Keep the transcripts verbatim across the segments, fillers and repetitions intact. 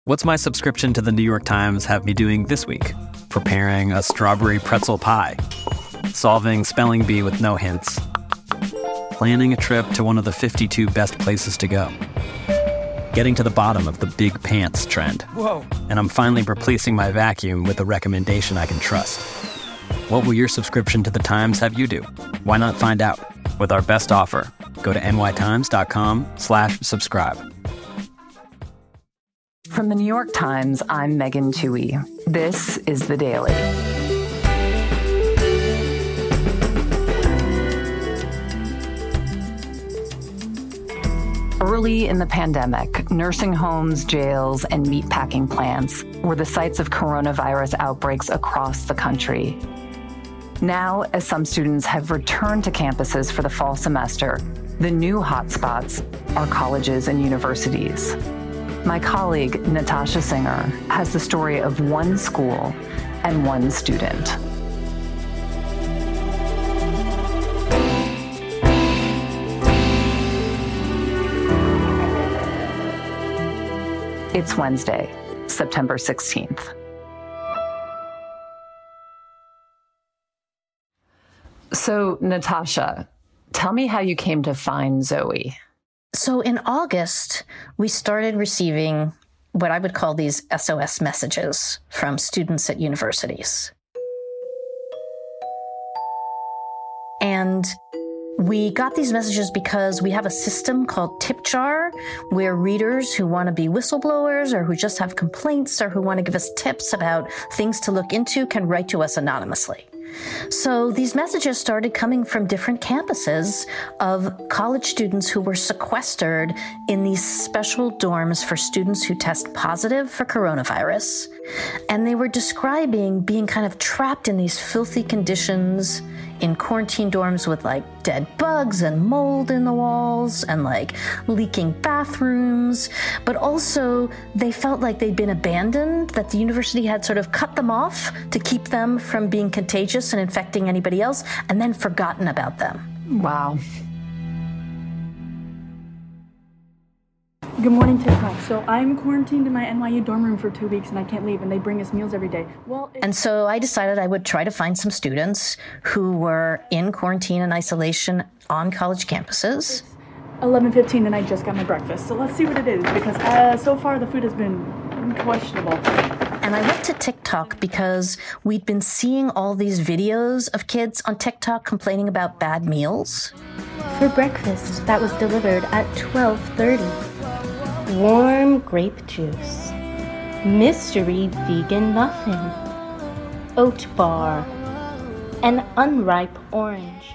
What's my subscription to the New York Times have me doing this week? Preparing a strawberry pretzel pie. Solving spelling bee with no hints. Planning a trip to one of the fifty-two best places to go. Getting to the bottom of the big pants trend. Whoa. And I'm finally replacing my vacuum with a recommendation I can trust. What will your subscription to the Times have you do? Why not find out? With our best offer, go to nytimes.com slash subscribe. From the New York Times, I'm Megan Twohey. This is The Daily. Early in the pandemic, nursing homes, jails, and meatpacking plants were the sites of coronavirus outbreaks across the country. Now, as some students have returned to campuses for the fall semester, the new hotspots are colleges and universities. My colleague, Natasha Singer, has the story of one school and one student. It's Wednesday, September sixteenth. So, Natasha, tell me how you came to find Zoe. So in August, we started receiving what I would call these S O S messages from students at universities. And we got these messages because we have a system called TipJar, where readers who want to be whistleblowers or who just have complaints or who want to give us tips about things to look into can write to us anonymously. So these messages started coming from different campuses of college students who were sequestered in these special dorms for students who test positive for coronavirus. And they were describing being kind of trapped in these filthy conditions in quarantine dorms with like dead bugs and mold in the walls and like leaking bathrooms. But also they felt like they'd been abandoned, that the university had sort of cut them off to keep them from being contagious and infecting anybody else, and then forgotten about them. Wow. Good morning, TikTok. So I'm quarantined in my N Y U dorm room for two weeks and I can't leave, and they bring us meals every day. Well, and so I decided I would try to find some students who were in quarantine and isolation on college campuses. eleven fifteen and I just got my breakfast. So let's see what it is, because uh, so far the food has been questionable. And I went to TikTok because we'd been seeing all these videos of kids on TikTok complaining about bad meals. For breakfast that was delivered at twelve thirty. Warm grape juice, mystery vegan muffin, oat bar, and unripe orange.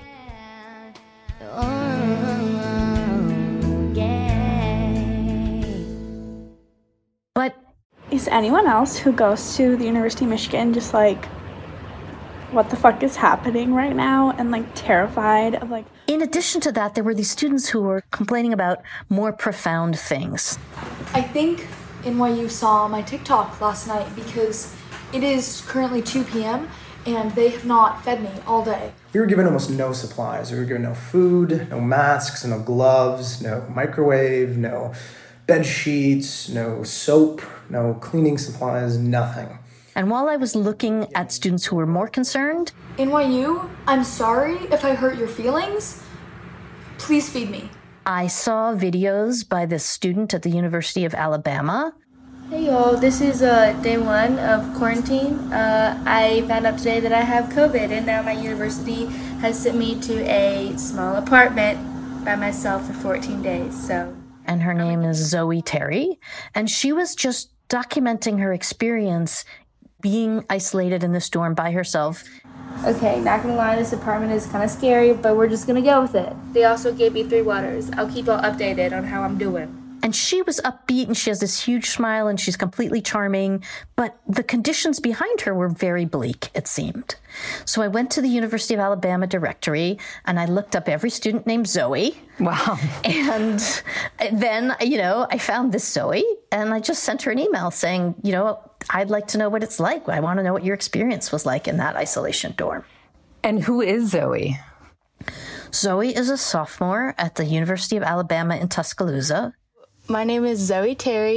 But is anyone else who goes to the University of Michigan just like, what the fuck is happening right now, and like terrified of like... In addition to that, there were these students who were complaining about more profound things. I think N Y U saw my TikTok last night because it is currently two p.m. and they have not fed me all day. We were given almost no supplies. We were given no food, no masks, no gloves, no microwave, no bed sheets, no soap, no cleaning supplies, nothing. And while I was looking at students who were more concerned... N Y U, I'm sorry if I hurt your feelings. Please feed me. I saw videos by this student at the University of Alabama. Hey y'all, this is uh, day one of quarantine. Uh, I found out today that I have COVID, and now my university has sent me to a small apartment by myself for fourteen days, so... And her name is Zoe Terry, and she was just documenting her experience being isolated in this dorm by herself. Okay, not gonna lie, this apartment is kind of scary, but we're just gonna go with it. They also gave me three waters. I'll keep y'all updated on how I'm doing. And she was upbeat, and she has this huge smile, and she's completely charming, but the conditions behind her were very bleak, it seemed. So I went to the University of Alabama directory, and I looked up every student named Zoe. Wow. And then, you know, I found this Zoe, and I just sent her an email saying, you know, I'd like to know what it's like. I want to know what your experience was like in that isolation dorm. And who is Zoe? Zoe is a sophomore at the University of Alabama in Tuscaloosa. My name is Zoe Terry. Um,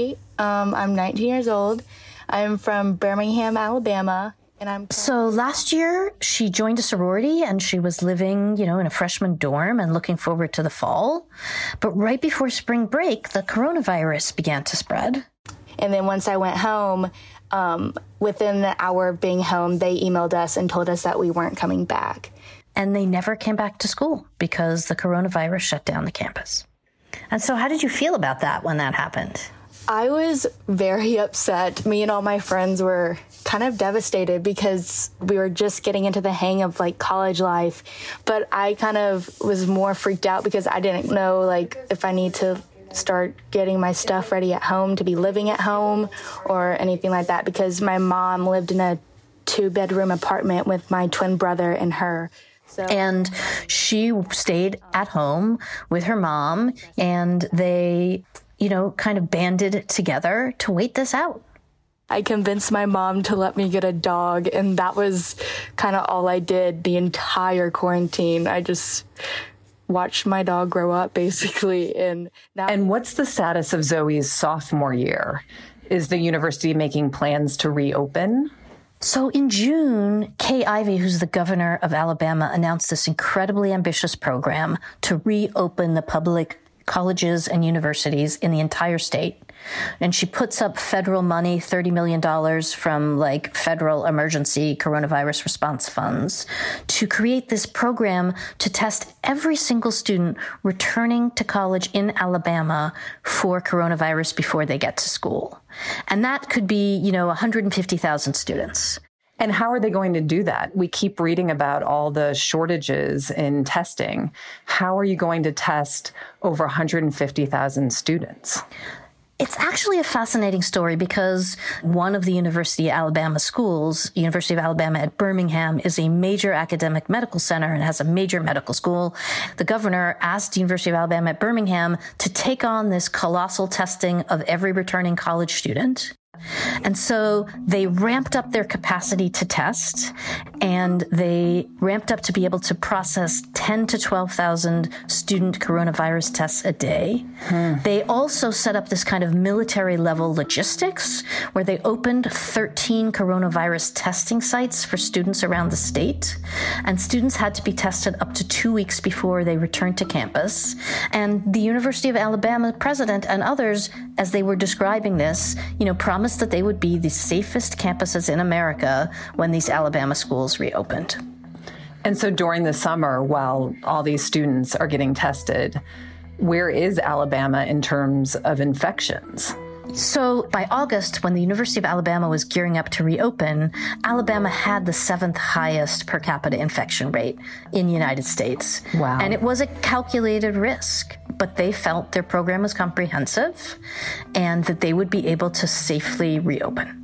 Um, I'm nineteen years old. I'm from Birmingham, Alabama. And I'm so last year she joined a sorority and she was living, you know, in a freshman dorm and looking forward to the fall. But right before spring break, the coronavirus began to spread. And then once I went home, um, within the hour of being home, they emailed us and told us that we weren't coming back. And they never came back to school because the coronavirus shut down the campus. And so how did you feel about that when that happened? I was very upset. Me and all my friends were kind of devastated because we were just getting into the hang of like college life. But I kind of was more freaked out because I didn't know like if I need to start getting my stuff ready at home to be living at home or anything like that, because my mom lived in a two bedroom apartment with my twin brother and her. So. And she stayed at home with her mom, and they, you know, kind of banded together to wait this out. I convinced my mom to let me get a dog, and that was kind of all I did the entire quarantine. I just watched my dog grow up, basically. And now. And what's the status of Zoe's sophomore year? Is the university making plans to reopen? So in June, Kay Ivey, who's the governor of Alabama, announced this incredibly ambitious program to reopen the public colleges and universities in the entire state. And she puts up federal money, thirty million dollars from like federal emergency coronavirus response funds, to create this program to test every single student returning to college in Alabama for coronavirus before they get to school. And that could be, you know, one hundred fifty thousand students. And how are they going to do that? We keep reading about all the shortages in testing. How are you going to test over one hundred fifty thousand students? It's actually a fascinating story because one of the University of Alabama schools, University of Alabama at Birmingham, is a major academic medical center and has a major medical school. The governor asked the University of Alabama at Birmingham to take on this colossal testing of every returning college student. And so they ramped up their capacity to test, and they ramped up to be able to process ten to twelve thousand student coronavirus tests a day. Hmm. They also set up this kind of military level logistics where they opened thirteen coronavirus testing sites for students around the state. And students had to be tested up to two weeks before they returned to campus. And the University of Alabama president and others, as they were describing this, you know, promised that they would be the safest campuses in America when these Alabama schools reopened. And so during the summer, while all these students are getting tested, where is Alabama in terms of infections? So by August, when the University of Alabama was gearing up to reopen, Alabama had the seventh highest per capita infection rate in the United States. Wow. And it was a calculated risk, but they felt their program was comprehensive and that they would be able to safely reopen.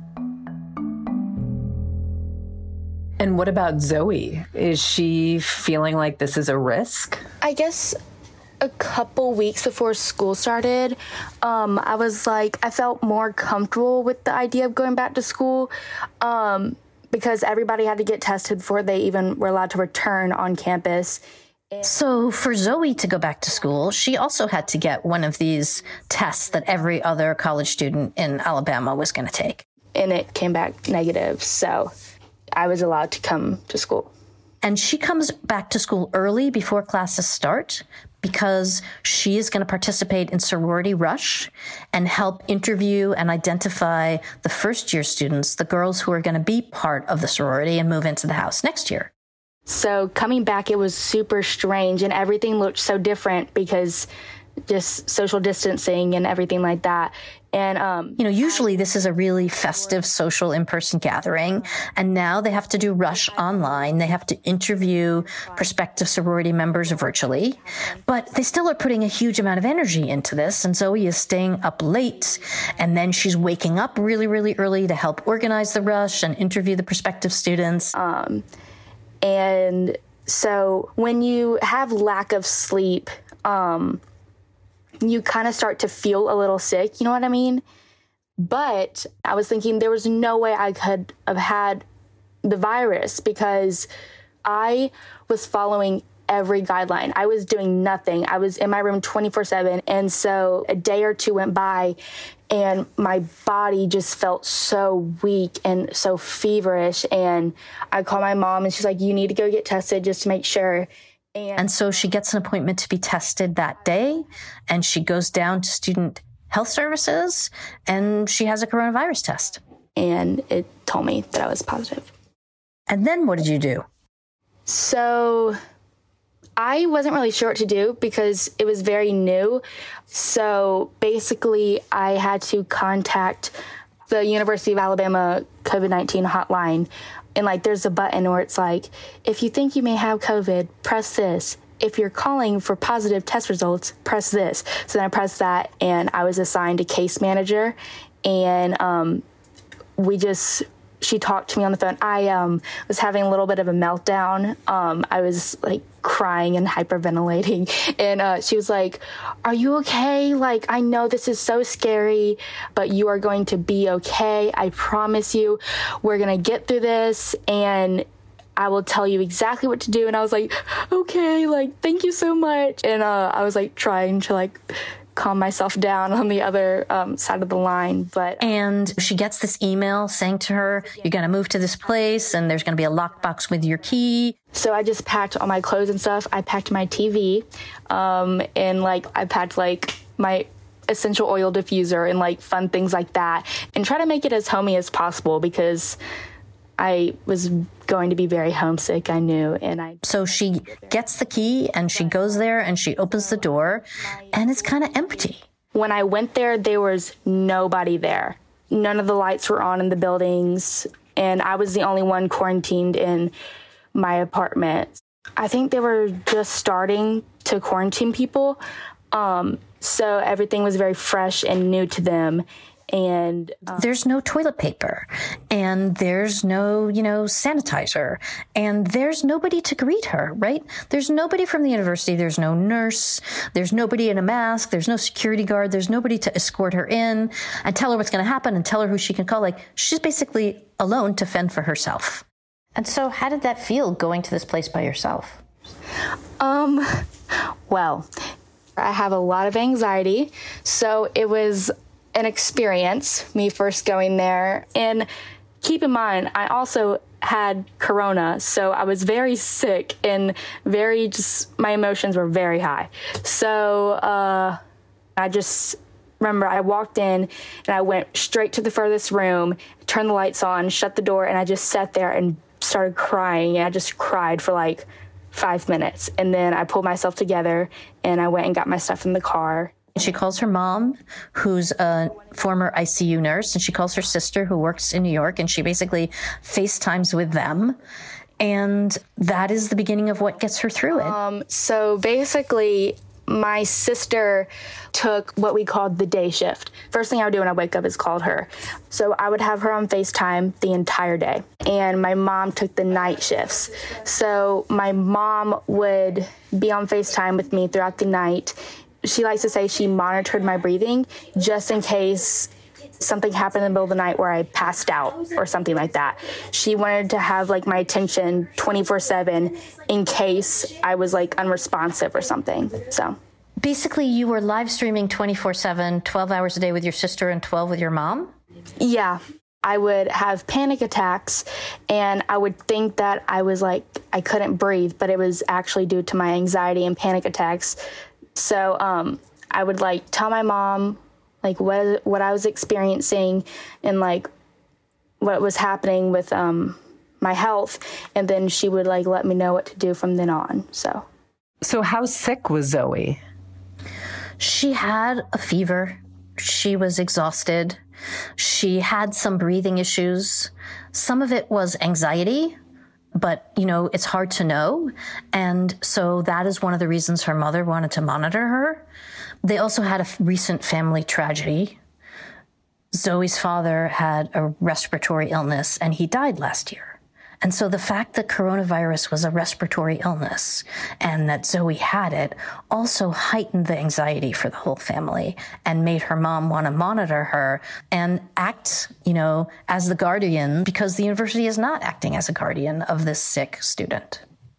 And what about Zoe? Is she feeling like this is a risk? I guess a couple weeks before school started, um, I was like, I felt more comfortable with the idea of going back to school um, because everybody had to get tested before they even were allowed to return on campus. So for Zoe to go back to school, she also had to get one of these tests that every other college student in Alabama was going to take. And it came back negative, so I was allowed to come to school. And she comes back to school early before classes start because she is going to participate in Sorority Rush and help interview and identify the first-year students, the girls who are going to be part of the sorority and move into the house next year. So coming back, it was super strange, and everything looked so different because just social distancing and everything like that. And, um, you know, usually this is a really festive social in-person gathering. And now they have to do Rush online. They have to interview prospective sorority members virtually. But they still are putting a huge amount of energy into this. And Zoe is staying up late. And then she's waking up really, really early to help organize the Rush and interview the prospective students. Um, and so when you have lack of sleep, um, you kind of start to feel a little sick, you know what I mean? But I was thinking there was no way I could have had the virus because I was following every guideline. I was doing nothing. I was in my room twenty-four seven. And so a day or two went by and my body just felt so weak and so feverish. And I called my mom, and she's like, you need to go get tested just to make sure. And, and so she gets an appointment to be tested that day, and she goes down to Student Health Services, and she has a coronavirus test. And it told me that I was positive. And then what did you do? So I wasn't really sure what to do because it was very new. So basically, I had to contact the University of Alabama COVID nineteen hotline. And like, there's a button where it's like, if you think you may have COVID, press this. If you're calling for positive test results, press this. So then I pressed that, and I was assigned a case manager. And um, we just... she talked to me on the phone. I um, was having a little bit of a meltdown. Um, I was like crying and hyperventilating. And uh, she was like, are you okay? Like, I know this is so scary, but you are going to be okay. I promise you, we're going to get through this, and I will tell you exactly what to do. And I was like, okay, like, thank you so much. And uh, I was like trying to like calm myself down on the other um, side of the line. But and she gets this email saying to her, you're going to move to this place, and there's going to be a lockbox with your key. So I just packed all my clothes and stuff. I packed my T V, um, and like I packed like my essential oil diffuser and like fun things like that, and try to make it as homey as possible because I was going to be very homesick, I knew. And I So she gets the key, and she goes there, and she opens the door, and it's kind of empty. When I went there, there was nobody there. None of the lights were on in the buildings, and I was the only one quarantined in my apartment. I think they were just starting to quarantine people, um, so everything was very fresh and new to them. And um, there's no toilet paper, and there's no, you know, sanitizer, and there's nobody to greet her, right? There's nobody from the university. There's no nurse. There's nobody in a mask. There's no security guard. There's nobody to escort her in and tell her what's going to happen and tell her who she can call. Like, she's basically alone to fend for herself. And so how did that feel, going to this place by yourself? Um, well, I have a lot of anxiety, so it was an experience, me first going there. And keep in mind, I also had corona, so I was very sick and very just, my emotions were very high. So uh, I just remember I walked in and I went straight to the furthest room, turned the lights on, shut the door, and I just sat there and started crying. And I just cried for like five minutes. And then I pulled myself together and I went and got my stuff in the car. She calls her mom, who's a former I C U nurse, and she calls her sister, who works in New York, and she basically FaceTimes with them. And that is the beginning of what gets her through it. Um, so basically, my sister took what we called the day shift. First thing I would do when I wake up is call her. So I would have her on FaceTime the entire day. And my mom took the night shifts. So my mom would be on FaceTime with me throughout the night. She likes to say she monitored my breathing just in case something happened in the middle of the night where I passed out or something like that. She wanted to have like my attention twenty-four seven in case I was like unresponsive or something. So basically you were live streaming twenty-four seven, twelve hours a day with your sister and twelve with your mom? Yeah. I would have panic attacks, and I would think that I was like, I couldn't breathe, but it was actually due to my anxiety and panic attacks. So um, I would like tell my mom like what what I was experiencing and like what was happening with um, my health, and then she would like let me know what to do from then on. So, so how sick was Zoe? She had a fever. She was exhausted. She had some breathing issues. Some of it was anxiety. But, you know, it's hard to know. And so that is one of the reasons her mother wanted to monitor her. They also had a recent family tragedy. Zoe's father had a respiratory illness, and he died last year. And so the fact that coronavirus was a respiratory illness and that Zoe had it also heightened the anxiety for the whole family and made her mom want to monitor her and act, you know, as the guardian, because the university is not acting as a guardian of this sick student.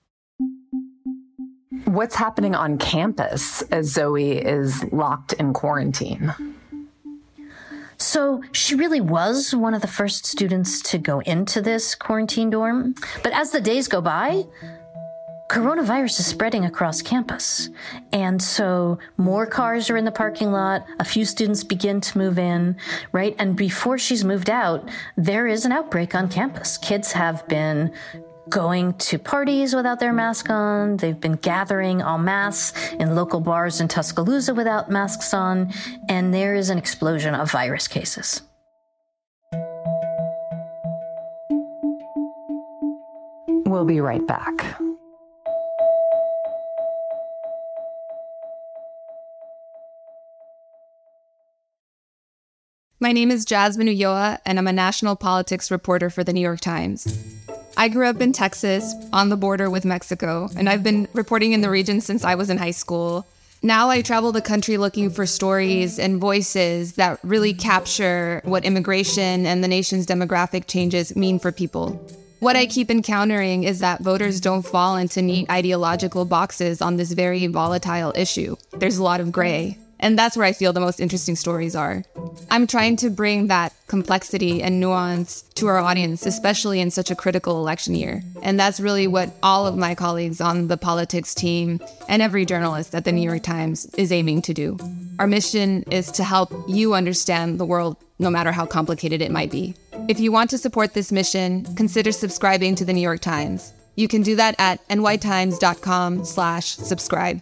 What's happening on campus as Zoe is locked in quarantine? So she really was one of the first students to go into this quarantine dorm. But as the days go by, coronavirus is spreading across campus. And so more cars are in the parking lot. A few students begin to move in, right? And before she's moved out, there is an outbreak on campus. Kids have been going to parties without their mask on. They've been gathering en masse in local bars in Tuscaloosa without masks on. And there is an explosion of virus cases. We'll be right back. My name is Jasmine Ulloa, and I'm a national politics reporter for The New York Times. I grew up in Texas, on the border with Mexico, and I've been reporting in the region since I was in high school. Now I travel the country looking for stories and voices that really capture what immigration and the nation's demographic changes mean for people. What I keep encountering is that voters don't fall into neat ideological boxes on this very volatile issue. There's a lot of gray. And that's where I feel the most interesting stories are. I'm trying to bring that complexity and nuance to our audience, especially in such a critical election year. And that's really what all of my colleagues on the politics team and every journalist at the New York Times is aiming to do. Our mission is to help you understand the world, no matter how complicated it might be. If you want to support this mission, consider subscribing to the New York Times. You can do that at nytimes.com slash subscribe.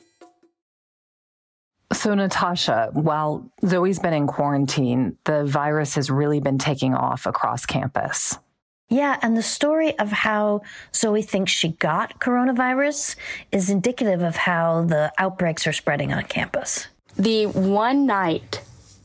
So, Natasha, while Zoe's been in quarantine, the virus has really been taking off across campus. Yeah, and the story of how Zoe thinks she got coronavirus is indicative of how the outbreaks are spreading on campus. The one night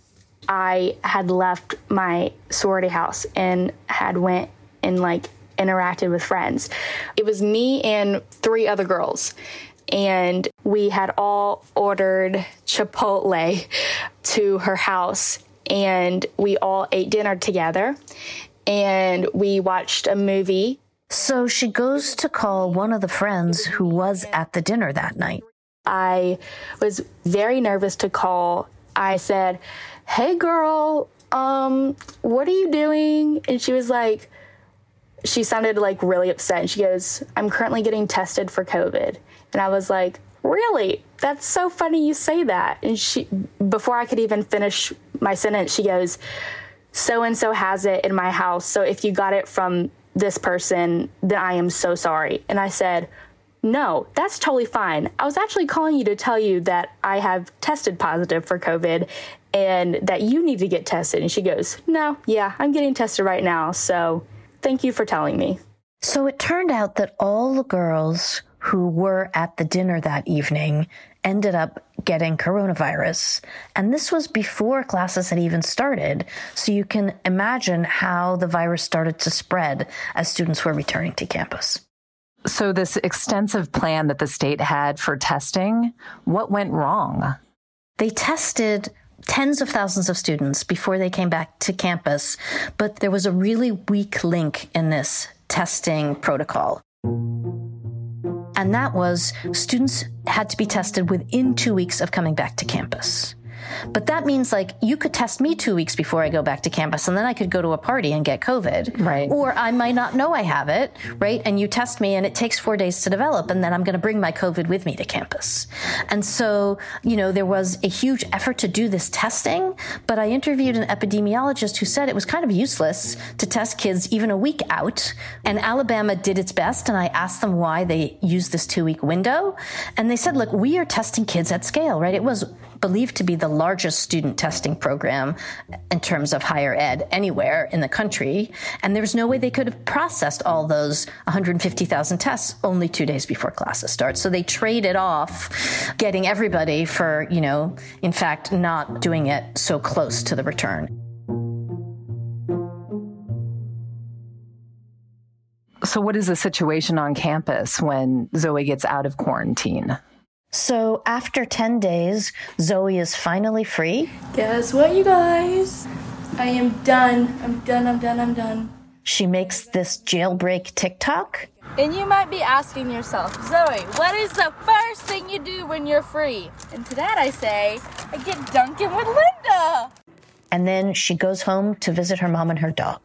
I had left my sorority house and had went and like interacted with friends, it was me and three other girls. And we had all ordered Chipotle to her house, and we all ate dinner together, and we watched a movie. So she goes to call one of the friends who was at the dinner that night. I was very nervous to call. I said, "Hey, girl, um, what are you doing?" And she was like, she sounded like really upset. And she goes, "I'm currently getting tested for COVID." And I was like, "Really? That's so funny you say that." And she, before I could even finish my sentence, she goes, "So-and-so has it in my house. So if you got it from this person, then I am so sorry." And I said, "No, that's totally fine. I was actually calling you to tell you that I have tested positive for COVID and that you need to get tested." And she goes, "No, yeah, I'm getting tested right now. So thank you for telling me." So it turned out that all the girls who were at the dinner that evening ended up getting coronavirus. And this was before classes had even started. So you can imagine how the virus started to spread as students were returning to campus. So this extensive plan that the state had for testing, what went wrong? They tested tens of thousands of students before they came back to campus, but there was a really weak link in this testing protocol. And that was students had to be tested within two weeks of coming back to campus. But that means, like, you could test me two weeks before I go back to campus, and then I could go to a party and get COVID. Right. Or I might not know I have it, right? And you test me, and it takes four days to develop, and then I'm going to bring my COVID with me to campus. And so, you know, there was a huge effort to do this testing, but I interviewed an epidemiologist who said it was kind of useless to test kids even a week out. And Alabama did its best, and I asked them why they used this two-week window. And they said, look, we are testing kids at scale, right? It was believed to be the largest student testing program in terms of higher ed anywhere in the country. And there was no way they could have processed all those one hundred fifty thousand tests only two days before classes start. So they traded off getting everybody for, you know, in fact, not doing it so close to the return. So what is the situation on campus when Zoe gets out of quarantine? So after ten days, Zoe is finally free. Guess what, you guys? I am done. I'm done, I'm done, I'm done. She makes this jailbreak TikTok. And you might be asking yourself, Zoe, what is the first thing you do when you're free? And to that I say, I get dunking with Linda. And then she goes home to visit her mom and her dog.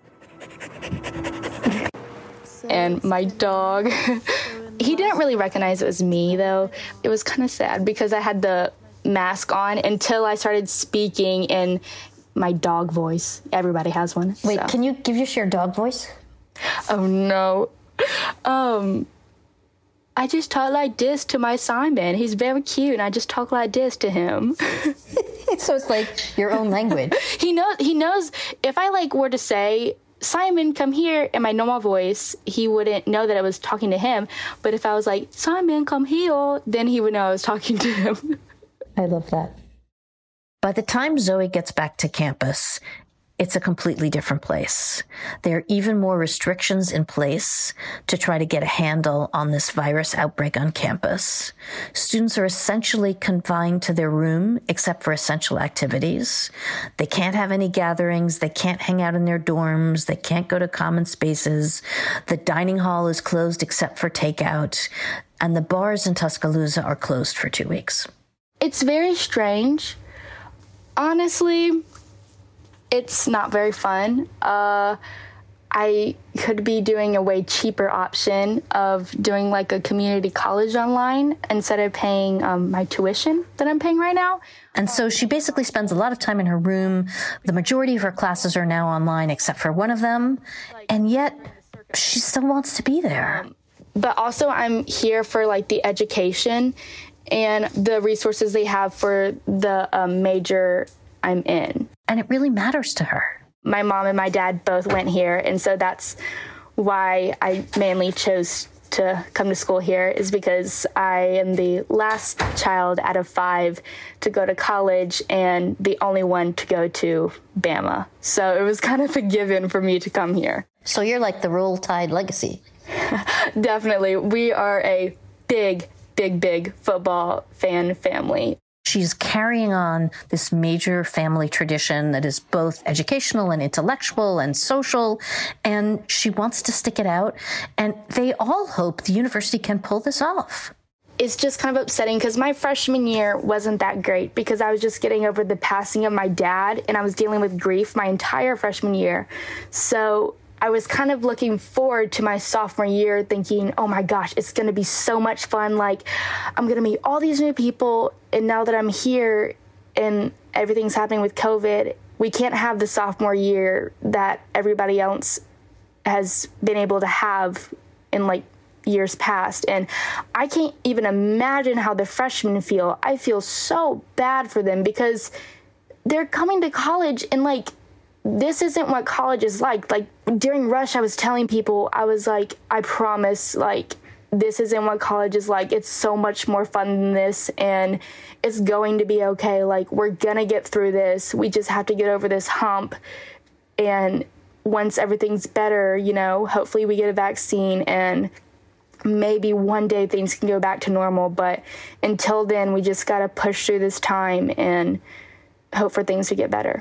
And my dog, he didn't really recognize it was me, though. It was kind of sad because I had the mask on until I started speaking in my dog voice. Everybody has one. Wait, so. Can you give us your dog voice? Oh, no. Um, I just talk like this to my Simon. He's very cute, and I just talk like this to him. So it's like your own language. He knows, he knows if I, like, were to say, Simon, come here, in my normal voice, he wouldn't know that I was talking to him. But if I was like, Simon, come here, then he would know I was talking to him. I love that. By the time Zoe gets back to campus, it's a completely different place. There are even more restrictions in place to try to get a handle on this virus outbreak on campus. Students are essentially confined to their room except for essential activities. They can't have any gatherings. They can't hang out in their dorms. They can't go to common spaces. The dining hall is closed except for takeout. And the bars in Tuscaloosa are closed for two weeks. It's very strange. Honestly, it's not very fun. Uh, I could be doing a way cheaper option of doing like a community college online instead of paying um, my tuition that I'm paying right now. And so she basically spends a lot of time in her room. The majority of her classes are now online except for one of them. And yet she still wants to be there. Um, but also I'm here for like the education and the resources they have for the um, major I'm in. And it really matters to her. My mom and my dad both went here, and so that's why I mainly chose to come to school here, is because I am the last child out of five to go to college and the only one to go to Bama. So it was kind of a given for me to come here. So you're like the Roll Tide legacy. Definitely. We are a big, big, big football fan family. She's carrying on this major family tradition that is both educational and intellectual and social, and she wants to stick it out. And they all hope the university can pull this off. It's just kind of upsetting because my freshman year wasn't that great because I was just getting over the passing of my dad, and I was dealing with grief my entire freshman year. So I was kind of looking forward to my sophomore year thinking, oh my gosh, it's going to be so much fun. Like, I'm going to meet all these new people. And now that I'm here and everything's happening with COVID, we can't have the sophomore year that everybody else has been able to have in like years past. And I can't even imagine how the freshmen feel. I feel so bad for them because they're coming to college and like, this isn't what college is like. Like during rush, I was telling people, I was like, I promise, like, this isn't what college is like. It's so much more fun than this, and it's going to be okay. Like, we're gonna get through this. We just have to get over this hump. And once everything's better, you know, hopefully we get a vaccine and maybe one day things can go back to normal. But until then, we just gotta push through this time and hope for things to get better.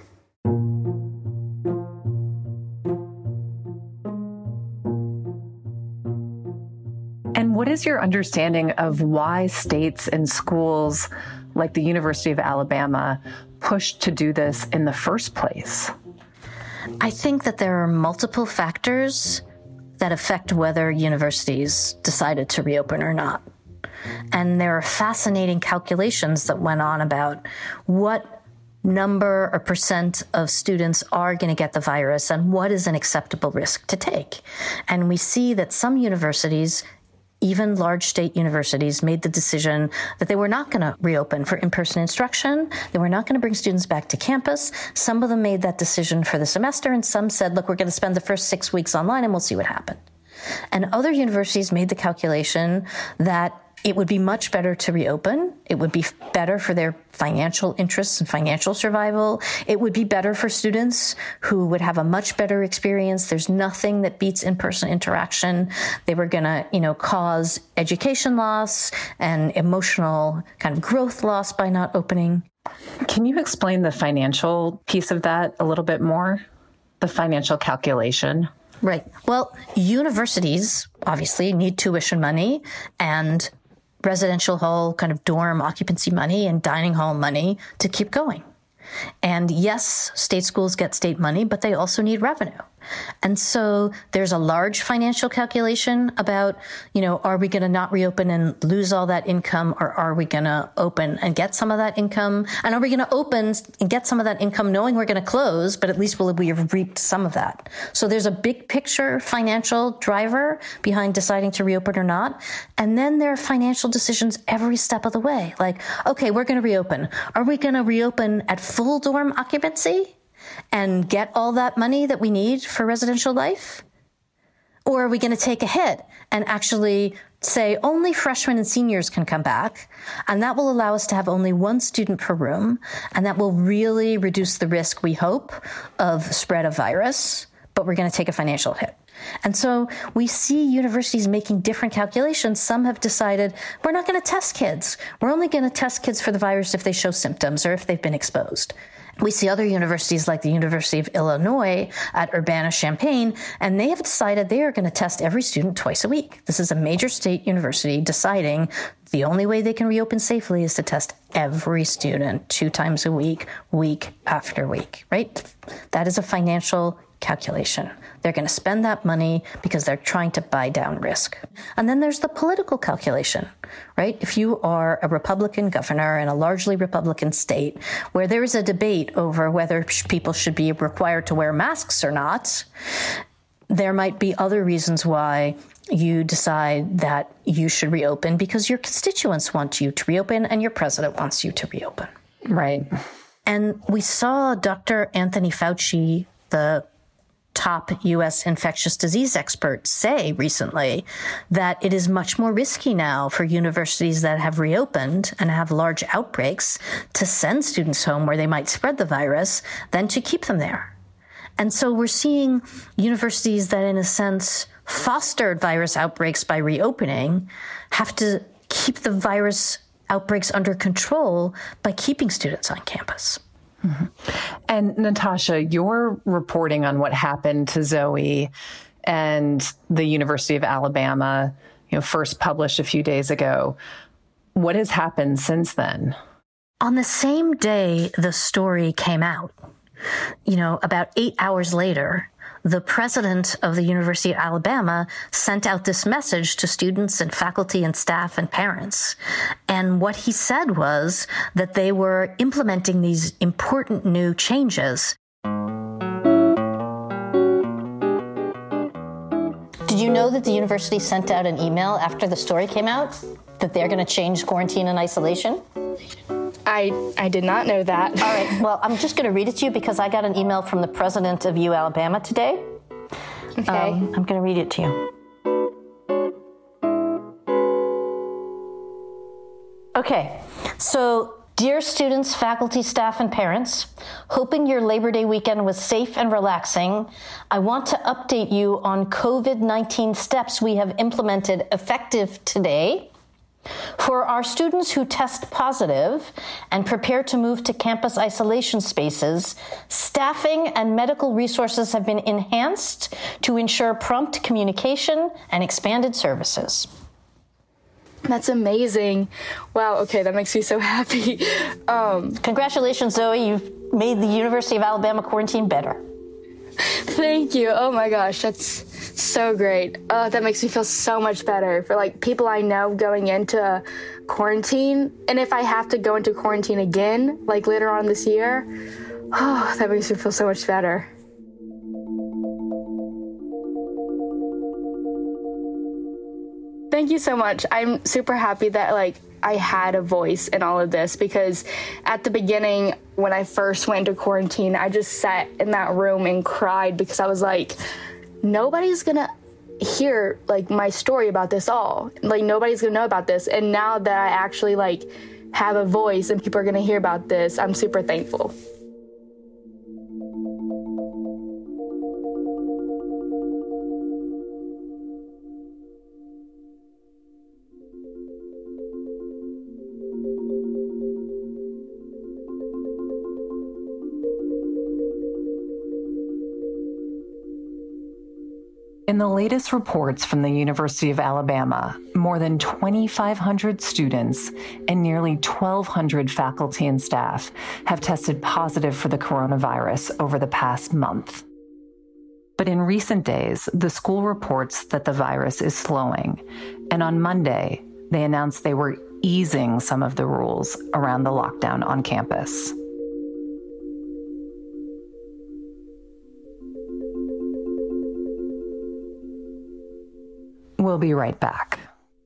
And what is your understanding of why states and schools like the University of Alabama pushed to do this in the first place? I think that there are multiple factors that affect whether universities decided to reopen or not. And there are fascinating calculations that went on about what number or percent of students are going to get the virus and what is an acceptable risk to take. And we see that some universities, even large state universities, made the decision that they were not going to reopen for in-person instruction. They were not going to bring students back to campus. Some of them made that decision for the semester, and some said, look, we're going to spend the first six weeks online and we'll see what happens. And other universities made the calculation that it would be much better to reopen. It would be better for their financial interests and financial survival. It would be better for students who would have a much better experience. There's nothing that beats in-person interaction. They were going to, you know, cause education loss and emotional kind of growth loss by not opening. Can you explain the financial piece of that a little bit more? The financial calculation? Right. Well, universities obviously need tuition money and residential hall kind of dorm occupancy money and dining hall money to keep going. And yes, state schools get state money, but they also need revenue. And so there's a large financial calculation about, you know, are we going to not reopen and lose all that income, or are we going to open and get some of that income? And are we going to open and get some of that income knowing we're going to close, but at least will we have reaped some of that? So there's a big picture financial driver behind deciding to reopen or not. And then there are financial decisions every step of the way. Like, okay, we're going to reopen. Are we going to reopen at full dorm occupancy and get all that money that we need for residential life? Or are we going to take a hit and actually say only freshmen and seniors can come back, and that will allow us to have only one student per room, and that will really reduce the risk, we hope, of spread of virus, but we're going to take a financial hit. And so we see universities making different calculations. Some have decided we're not going to test kids. We're only going to test kids for the virus if they show symptoms or if they've been exposed. We see other universities like the University of Illinois at Urbana-Champaign, and they have decided they are going to test every student twice a week. This is a major state university deciding the only way they can reopen safely is to test every student two times a week, week after week, right? That is a financial calculation. They're going to spend that money because they're trying to buy down risk. And then there's the political calculation, right? If you are a Republican governor in a largely Republican state where there is a debate over whether people should be required to wear masks or not, there might be other reasons why you decide that you should reopen because your constituents want you to reopen and your president wants you to reopen. Right. And we saw Doctor Anthony Fauci, the top U S infectious disease expert, say recently that it is much more risky now for universities that have reopened and have large outbreaks to send students home where they might spread the virus than to keep them there. And so we're seeing universities that, in a sense, fostered virus outbreaks by reopening have to keep the virus outbreaks under control by keeping students on campus. Mm-hmm. And Natasha, your reporting on what happened to Zoe and the University of Alabama, you know, first published a few days ago. What has happened since then? On the same day the story came out, you know, about eight hours later, the president of the University of Alabama sent out this message to students and faculty and staff and parents. And what he said was that they were implementing these important new changes. Did you know that the university sent out an email after the story came out that they're going to change quarantine and isolation? I, I did not know that. All right. Well, I'm just going to read it to you because I got an email from the president of U Alabama today. Okay. Um, I'm going to read it to you. Okay. So, dear students, faculty, staff, and parents, hoping your Labor Day weekend was safe and relaxing, I want to update you on COVID nineteen steps we have implemented effective today. For our students who test positive and prepare to move to campus isolation spaces, staffing and medical resources have been enhanced to ensure prompt communication and expanded services. That's amazing. Wow, okay, that makes me so happy. Um, Congratulations, Zoe. You've made the University of Alabama quarantine better. Thank you. Oh my gosh, that's so great. Oh, that makes me feel so much better for like people I know going into quarantine. And if I have to go into quarantine again, like later on this year, oh, that makes me feel so much better. Thank you so much. I'm super happy that like I had a voice in all of this because at the beginning, when I first went into quarantine, I just sat in that room and cried because I was like, nobody's gonna hear like my story about this all. Like nobody's gonna know about this. And now that I actually like have a voice and people are gonna hear about this, I'm super thankful. In the latest reports from the University of Alabama, more than twenty-five hundred students and nearly twelve hundred faculty and staff have tested positive for the coronavirus over the past month. But in recent days, the school reports that the virus is slowing, and on Monday, they announced they were easing some of the rules around the lockdown on campus. We'll be right back.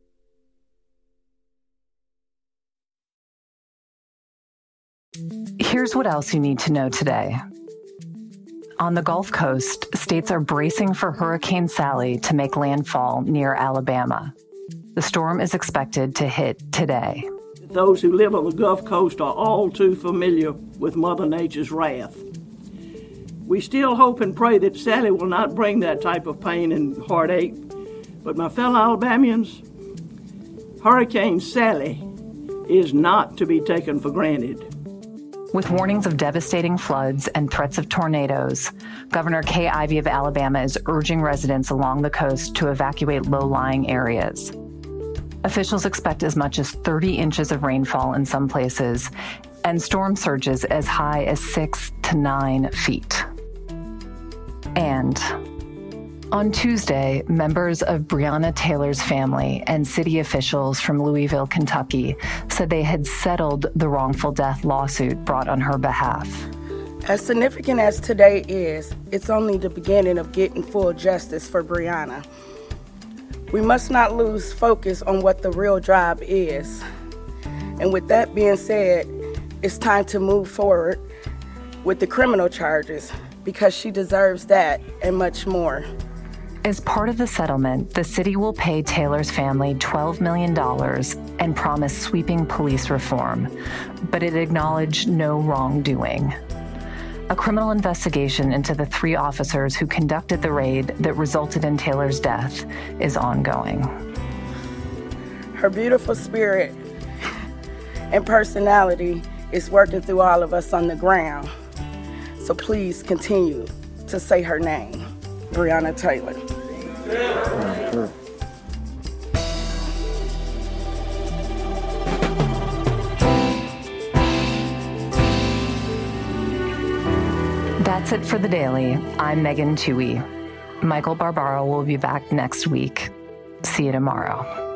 Here's what else you need to know today. On the Gulf Coast, states are bracing for Hurricane Sally to make landfall near Alabama. The storm is expected to hit today. Those who live on the Gulf Coast are all too familiar with Mother Nature's wrath. We still hope and pray that Sally will not bring that type of pain and heartache. But my fellow Alabamians, Hurricane Sally is not to be taken for granted. With warnings of devastating floods and threats of tornadoes, Governor Kay Ivey of Alabama is urging residents along the coast to evacuate low-lying areas. Officials expect as much as thirty inches of rainfall in some places and storm surges as high as six to nine feet. And on Tuesday, members of Breonna Taylor's family and city officials from Louisville, Kentucky, said they had settled the wrongful death lawsuit brought on her behalf. As significant as today is, it's only the beginning of getting full justice for Breonna. We must not lose focus on what the real job is. And with that being said, it's time to move forward with the criminal charges because she deserves that and much more. As part of the settlement, the city will pay Taylor's family twelve million dollars and promise sweeping police reform, but it acknowledged no wrongdoing. A criminal investigation into the three officers who conducted the raid that resulted in Taylor's death is ongoing. Her beautiful spirit and personality is working through all of us on the ground. So please continue to say her name, Breonna Taylor. That's it for The Daily. I'm Megan Twohey. Michael Barbaro will be back next week. See you tomorrow.